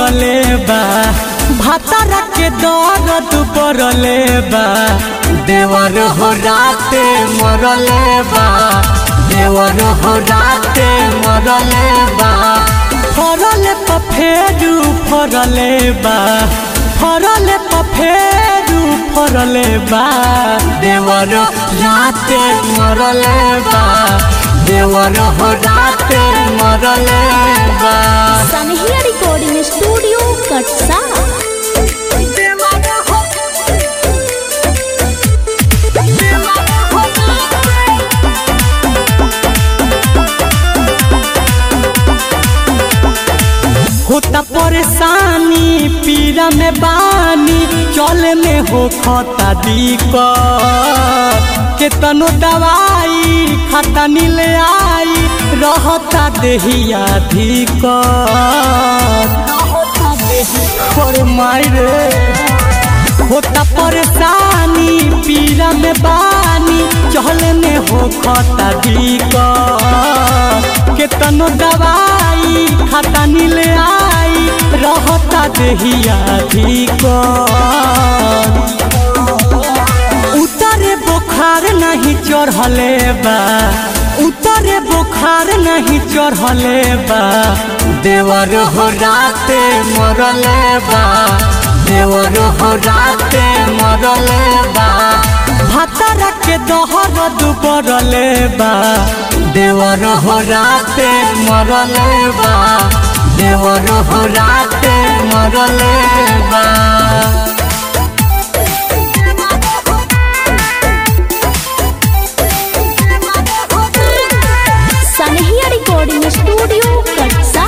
मरले बा भातारा के दर्द पड़ले बा देवर हो राते मरले बा देवर हो राते मरले बा फरले पफेरू फरले बा फरले पफेरू फरले बा देवर राते मरले बा देवर हो राते मरले बा। सनहिया रिकॉर्डिंग स्टूडियो कटसा। होता परेशानी पीरा में बानी चले में हो खता दिक्कत केतनो दवाई खाता नीले आई रहता देहिया दिक्कत मायरे होता परेशानी पीरा में बानी चले में हो खता दिक्कत केतनो दवाई खाता नीले आई रहता देहिया दिक्कत उतरे बुखार नहीं चढ़ले बा उतरे बुखार नहीं चढ़ले बा देवर हो राते मरले बा देवर हो राते मरले बा भातारा के दर्द पड़ले बा देवर हो राते मरले बा देवर हो राते मरले बा। सनहिया रिकॉर्डिंग स्टूडियो कटसा।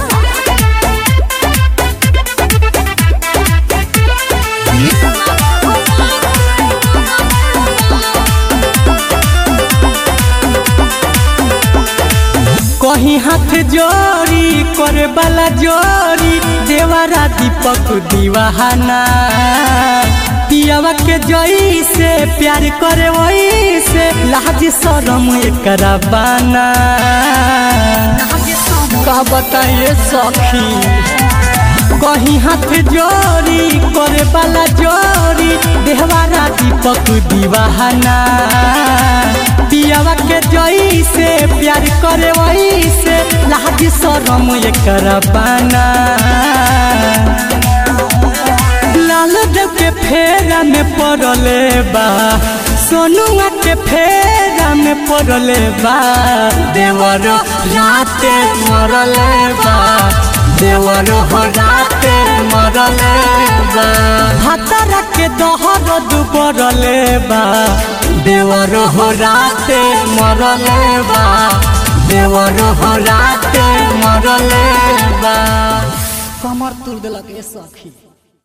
कहीं हाथ जोड़ी करे वाला जोड़ी देवरा दीपक दीवाना पियावा के जई से प्यार करे वही से लाज शरम एकरा बाना का बताइए सखी कहीं हाथ जोड़ी करे वाला जोड़ी देवरा दीपक दीवाना पियावा के जई से प्यार करे वही से लाज शरम एकरा बाना लाल देव के फेरा में पड़ले बा सोनुआ के फेरा में पड़ले बा देवर राते मरले बा देवर हो राते मरले बा भातारा के दर्द पड़ले बा देवर हो राते मरले बा देवर हो राते मरले बा कमर तुर देलक ए सखी।